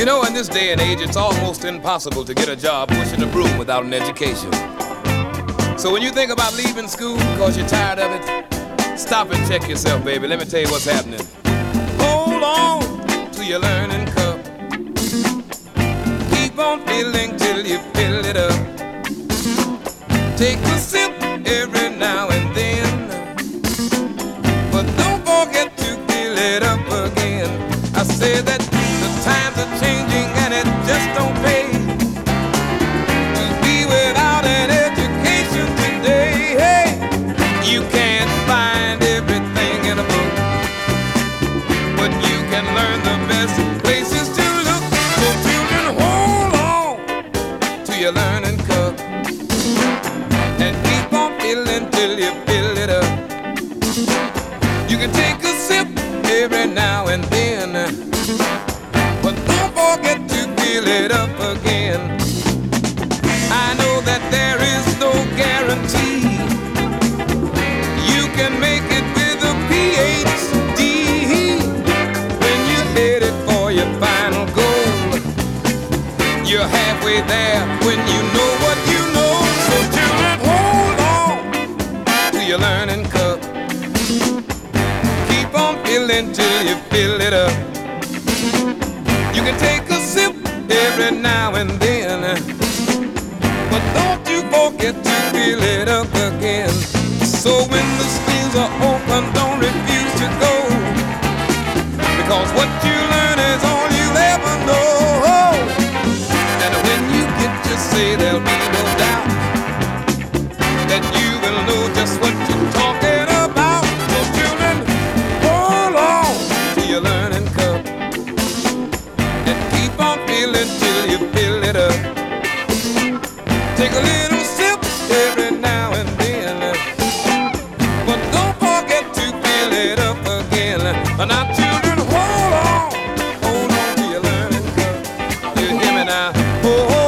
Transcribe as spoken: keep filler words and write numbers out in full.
know, in this day and age, it's almost impossible to get a job pushing a broom without an education. So when you think about leaving school because you're tired of it, stop and check yourself, baby. Let me tell you what's happening. Hold on to your learning cup. Keep on filling till you fill it up. Take a sip every now and then, but don't forget to fill it up again. I say that the times are changing and it just don't pay to be without an education today. Hey, you can't find everything in a book, but you can learn the best places to look. So children, hold on to your learning cup and keep on filling till you fill it up. You can take a sip every now and then, but don't forget to fill it up again. I know that there is no guarantee you can make it with a P H D. When you're headed for your final goal, you're halfway there when you know what you know. So children, hold on to your learning cup. Keep on filling till you fill it up. You can take a sip every now and then, but don't you forget to fill it up again. So when the schools are open, don't refuse to go, because what you learn is all you'll ever know. And when you get to say, there'll be no doubt that you will know just what you're talking about. So children, hold on to your learning cup and keep on feeling till you fill it up. Take a little sip every now and then, but don't forget to fill it up again. Now children, hold on, hold on to your learning cup. You hear me now? Oh,